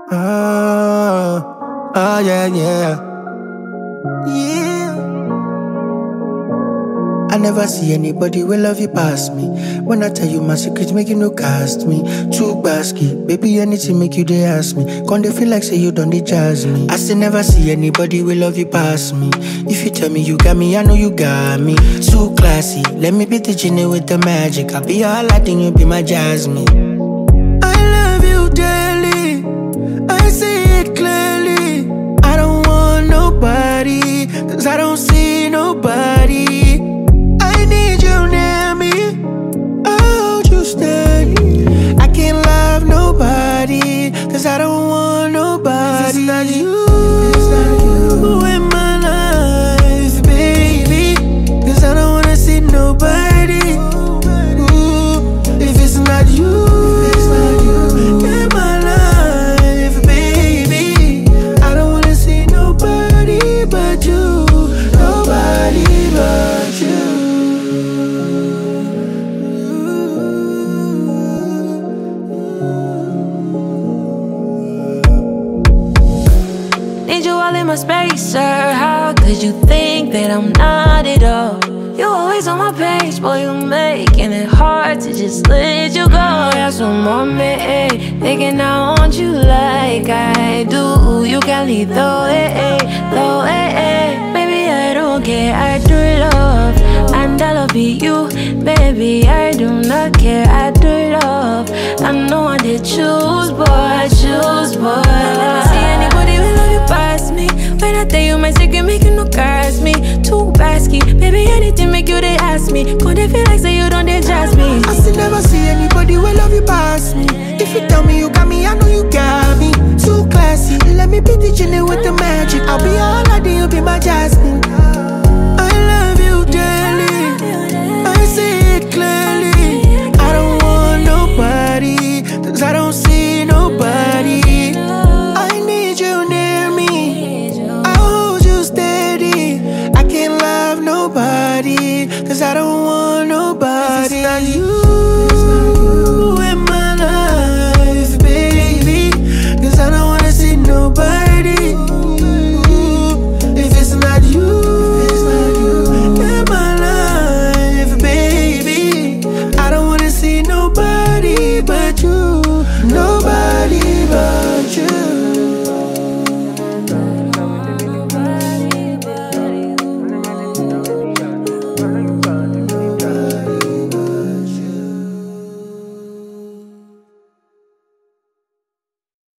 Oh, oh yeah, yeah. Yeah. I never see anybody will love you past me. When I tell you my secrets, make you no cast me. Too basky, baby, anything make you they ask me. Can't they feel like say you done they jazz me? I still never see anybody will love you past me. If you tell me you got me, I know you got me. Too classy, let me be the genie with the magic. I'll be your Aladdin, you be my Jasmine. I love you daily, I see it clearly. I don't want nobody, cause I don't see nobody. I need you near me, I hold you steady. I can't love nobody, cause I don't want nobody. It's not you, it's not you in my life, baby. Cause I don't wanna see nobody. Ooh, if it's not you in my life, baby, I don't wanna see nobody but you. Nobody but you. Need you all in my space, sir. How could you think that I'm not at all? You always on my page, boy, you making it hard to just let you go. That's one more me, thinking I want you like I do. You can leave though, baby, I don't care, I do love. And I love you, baby, I do not care, I do love. I know I did choose, boy, I choose, boy. I never see anybody who love you past me. When I tell you my secret, make you no curse me. Too basky, baby, anything make you they ask me. Could they feel like say you don't they jazz me? I still never see anybody will love you past me.